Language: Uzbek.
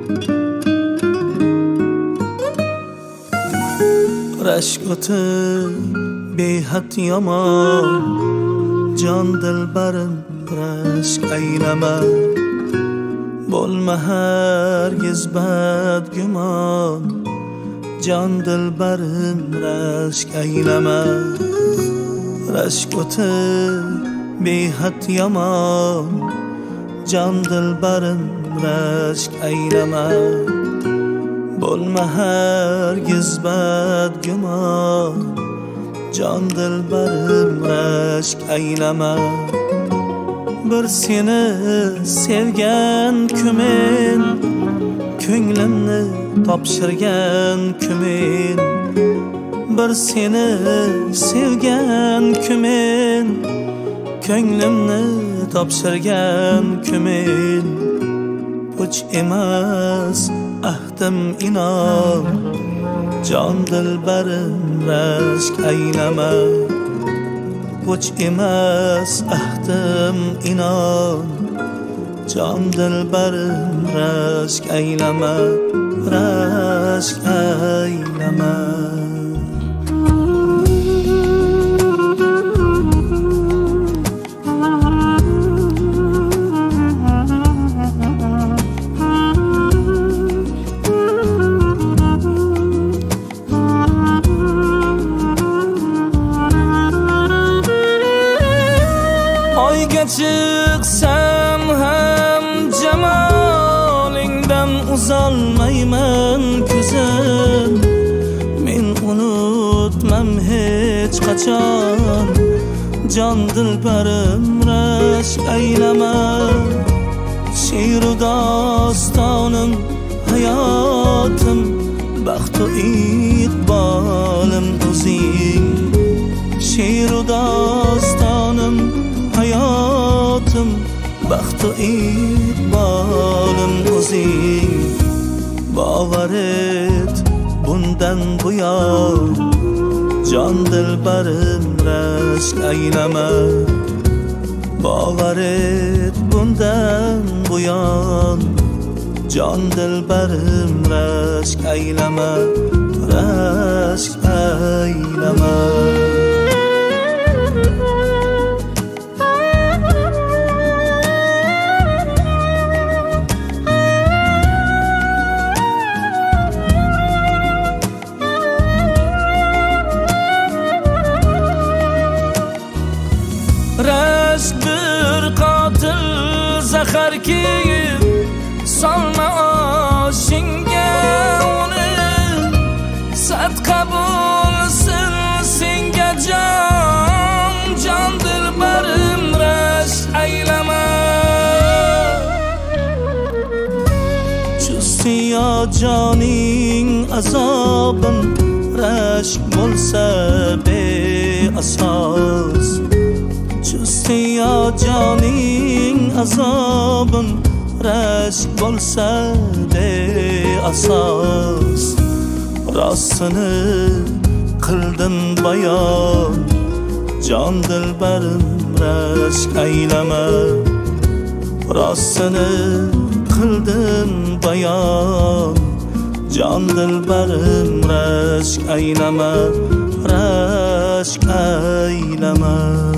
rashk o'ti behad yomon, jon dilbarim rashk aylama. Bo'lma hargiz bad gumon, jon dilbarim rashk aylama. Rashk o'ti behad yomon, jon dilbarim rashk aylama. Bo'lma hargiz bad gumon, jon dilbarim rashk aylama. Bir seni sevgan kumen, ko'nglimni topshirgan kumen. Bir seni sevgan kumen, ko'nglimni topshirgan kumen. Puch emas ahdim inon, jon dilbarim rashk aylama. Puch emas ahdim inon, jon dilbarim rashk aylama, rashk aylama. Oyga chiqsam ham jamolingdan uzolmayman ko'zim. Men unutmam hech qachon, jon dilbarim rashk aylama. She'ru dostonim hayotim, baxtu iqbolim o'zing. She'ru dostonim hayotim, baxtu iqbolim o'zing. Bovar et bundan buyon, jon dilbarim rashk aylama. Bovar et bundan buyon, jon dilbarim rashk aylama, rashk aylama. Rashk bir qotil zaharki, solma oshingga uni. Sadqa bo'lsin senga jon, jon dilbarim rashk aylama. Chustiyo joning azobim, rashk bo'lsa beasos. Chustiyo joning azobim, rashk bo'lsa beasos. Rostini qildim bayon, jon dilbarim rashk aylama. Rostini qildim bayon, jon dilbarim rashk aylama, rashk aylama.